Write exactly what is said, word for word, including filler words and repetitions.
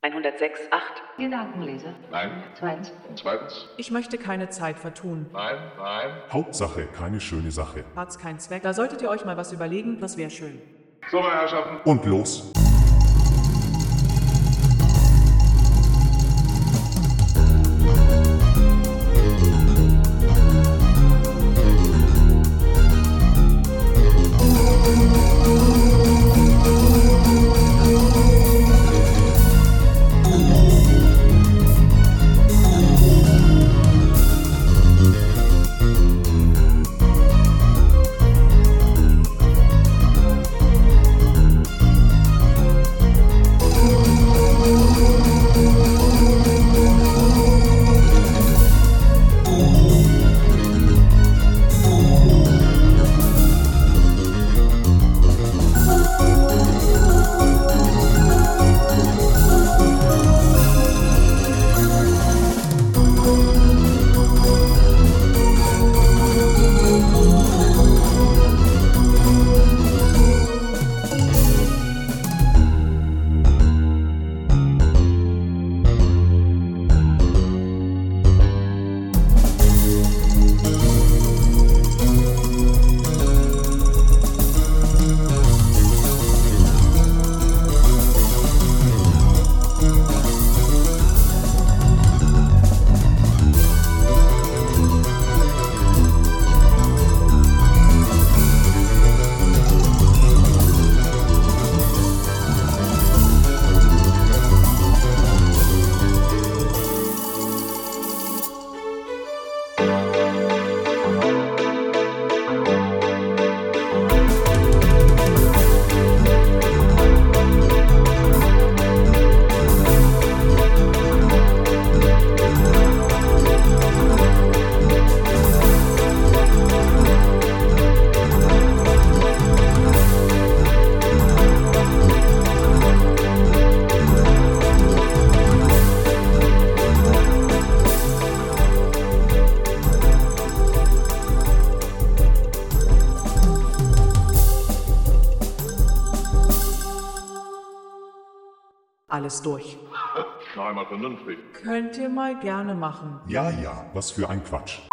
hundertsechs Komma acht. Gedankenleser. Nein. Zweitens. Und zweitens? Ich möchte keine Zeit vertun. Nein, nein. Hauptsache, keine schöne Sache. Hat's keinen Zweck. Da solltet ihr euch mal was überlegen, das wäre schön. So, meine Herrschaften. Und los. Alles durch. Noch einmal vernünftig. Könnt ihr mal gerne machen. Ja, ja, was für ein Quatsch.